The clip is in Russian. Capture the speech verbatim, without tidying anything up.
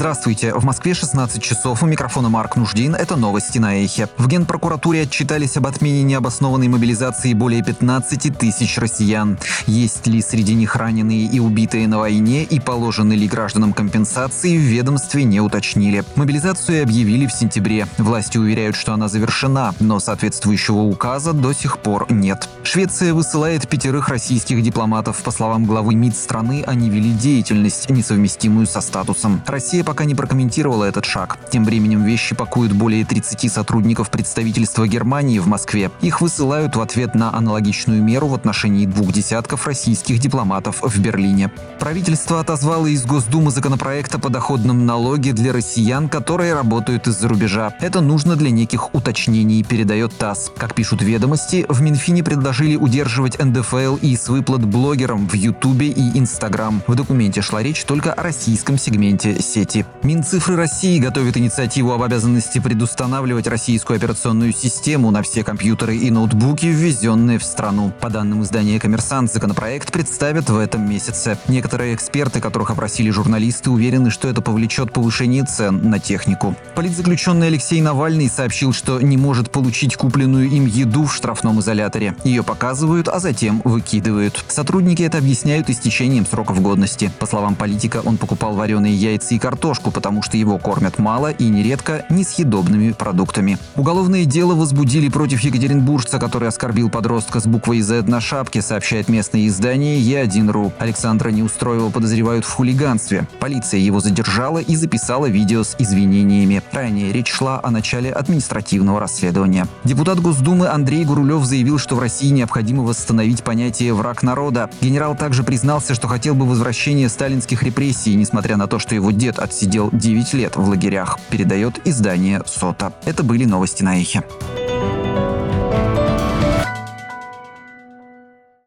Здравствуйте. В Москве шестнадцать часов. У микрофона Марк Нуждин. Это новости на Эхе. В Генпрокуратуре отчитались об отмене необоснованной мобилизации более пятнадцати тысяч россиян. Есть ли среди них раненые и убитые на войне и положены ли гражданам компенсации, в ведомстве не уточнили. Мобилизацию объявили в сентябре. Власти уверяют, что она завершена, но соответствующего указа до сих пор нет. Швеция высылает пятерых российских дипломатов. По словам главы МИД страны, они вели деятельность, несовместимую со статусом. Россия пока не прокомментировала этот шаг. Тем временем вещи пакуют более тридцати сотрудников представительства Германии в Москве. Их высылают в ответ на аналогичную меру в отношении двух десятков российских дипломатов в Берлине. Правительство отозвало из Госдумы законопроект о подоходном налоге для россиян, которые работают из-за рубежа. Это нужно для неких уточнений, передает ТАСС. Как пишут ведомости, в Минфине предложили удерживать эн дэ эф эл и с выплат блогерам в Ютубе и Инстаграм. В документе шла речь только о российском сегменте сети. Минцифры России готовит инициативу об обязанности предустанавливать российскую операционную систему на все компьютеры и ноутбуки, ввезенные в страну. По данным издания «Коммерсант», законопроект представят в этом месяце. Некоторые эксперты, которых опросили журналисты, уверены, что это повлечет повышение цен на технику. Политзаключенный Алексей Навальный сообщил, что не может получить купленную им еду в штрафном изоляторе. Ее показывают, а затем выкидывают. Сотрудники это объясняют истечением сроков годности. По словам политика, он покупал вареные яйца и картошку, потому что его кормят мало и нередко несъедобными продуктами. Уголовное дело возбудили против екатеринбуржца, который оскорбил подростка с буквой «зет» на шапке, сообщает местное издание е один точка ру. Александра Неустроева подозревают в хулиганстве. Полиция его задержала и записала видео с извинениями. Ранее речь шла о начале административного расследования. Депутат Госдумы Андрей Гурулев заявил, что в России необходимо восстановить понятие «враг народа». Генерал также признался, что хотел бы возвращения сталинских репрессий, несмотря на то, что его дед отсидел девять лет в лагерях, передает издание «Сота». Это были новости на Эхе.